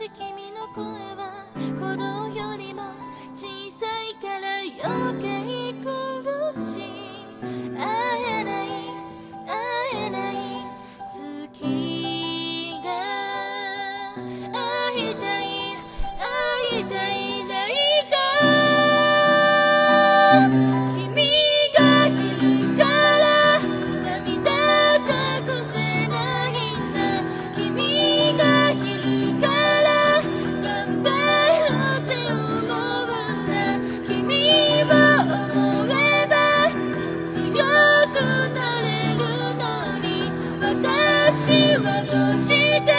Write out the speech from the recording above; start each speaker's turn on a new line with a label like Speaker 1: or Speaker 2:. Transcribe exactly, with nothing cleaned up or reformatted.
Speaker 1: し君の声は鼓動よりも小さいから余計苦しい。会えない会えない月が会いたい会いたいないか。君がいるから涙隠せないんだ。君がいるから頑張ろうって思うんだ。君を思えば強くなれるのに私はどうして